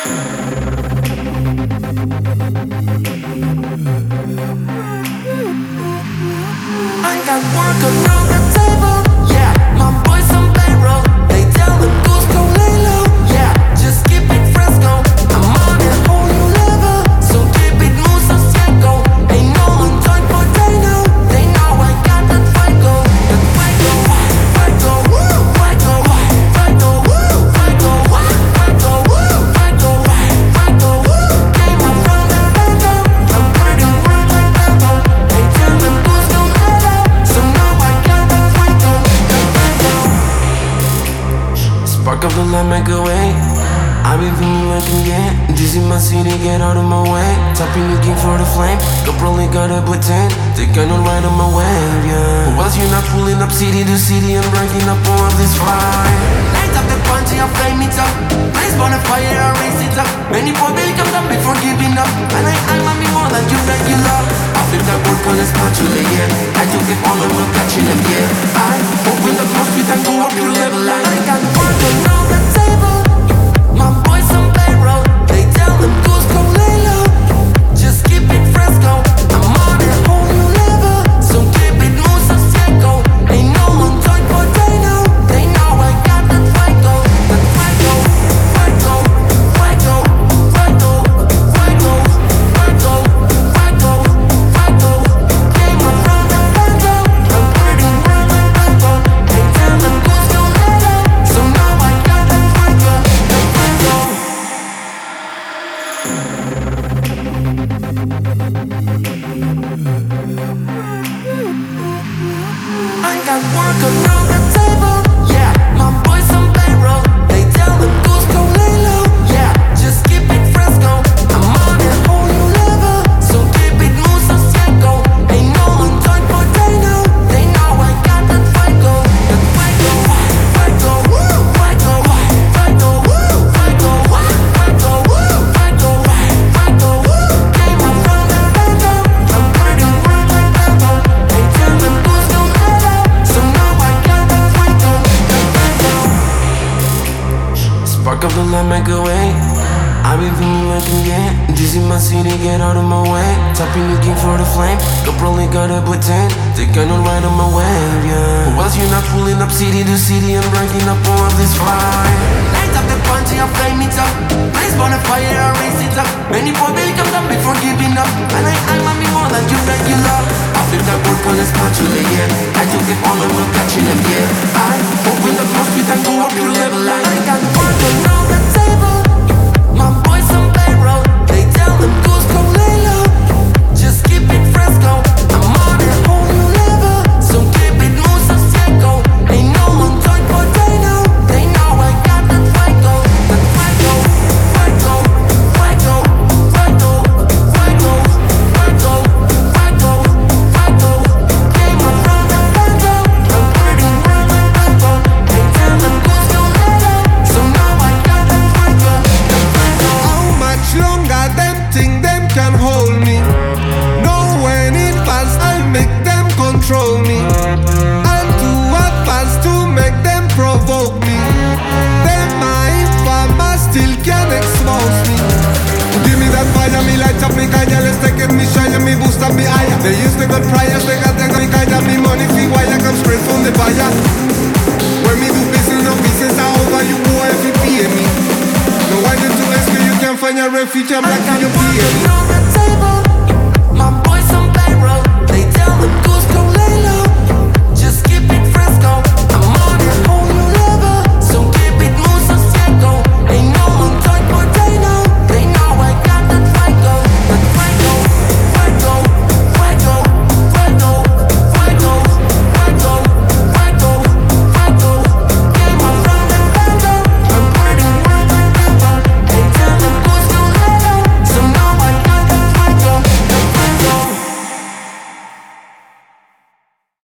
I got work around the table, yeah. My boys on payroll, they tell them dudes go lay low, yeah. Just keep it fresco, I'm on a whole new level, so keep it muso ciego. Ain't no one toy potato, they know I got that fuego, that fuego, fuego, woo, fuego, fuego, woo, fuego, fuego, woo, fuego, fuego, woo. Came up from the ghetto, I'm pretty world like devil. They tell them dudes go lay low, so now I got that fuego, that fuego. Spark up the light, make a way. I be feeling like I'm getting dizzy, my city, get out of my way. Tapping looking for the flame, got probably gotta pretend they cannot ride on my wave, yeah. But whilst you're not pulling up city to city and breaking up all of this fire. Light up the punchy, I flame it up. Blaze burn a fire, I raise it up. Many boy baby come down before giving up. And I'm on me more like you regular. I flip that word call a spatula, yeah. I took it all and we're catching them, yeah. I open the close with and go up your level line. I got work around the table. My boys on payroll, they tell them dudes go lay low. Just keep it fresco, I'm on a whole new level, so keep it muso ciego. Ain't no one toy potato, they know I got that fuego, that fuego, fuego, fuego, fuego, fuego, fuego, fuego, fuego. Came up from the ghetto, I'm pretty world like devil. They tell them dudes go lay low, so now I got that fuego, that fuego. I got work around the table, yeah. My boys on payroll, they tell them dudes go lay low, yeah. Just keep it fresco, I'm on a whole new level, so keep it muso ciego. Ain't no one toy potato, they know I got that fuego, that fuego, fuego, woo, fuego, fuego, woo, fuego, fuego, woo, fuego, fuego, woo. Came up from the ghetto, I'm pretty world like devil. They tell them dudes go lay low, so now I got that fuego, that fuego. Spark up the light, make a way. I be feeling like I'm getting dizzy, my city, get out of my way. Tapping looking for the flame, got probably gotta pretend they cannot ride on my wave, yeah. But whilst you're not pulling up city to city and breaking up all of this fire. Light up the punchy, I flame it up. Blaze burn a fire, I raise it up. Many boy baby come down before giving up. And I'm on me more like you regular. I flip that word call a spatula, yeah. I took it all and we're catching them, yeah. I open the close with and go up your level line. I got work around the table. My boys on payroll, they tell them dudes go lay low. Just keep it fresco, I'm on a whole new level, so keep it muso ciego. Ain't no one toy potato, they know I got that fuego, that fuego, fuego, fuego, fuego, fuego, fuego, fuego, fuego. Came up from the ghetto, I'm pretty world like devil. They tell them dudes go lay low, so now I got that fuego, that fuego. How much longer them think them can hold me? Know when it pass, I'll make them control me. I'll do what fast to make them provoke me. Them my informer still can expose me. Give me that fire, me light up me caña. Let's take it, me shine, me boost up me higher. They used to got priors, they got me caña. Me money fee wire come straight from the buyer. When me do business, no business, I over you boy if you pay me. No, I need to ask you, you can find your refuge, I'm like you pay me.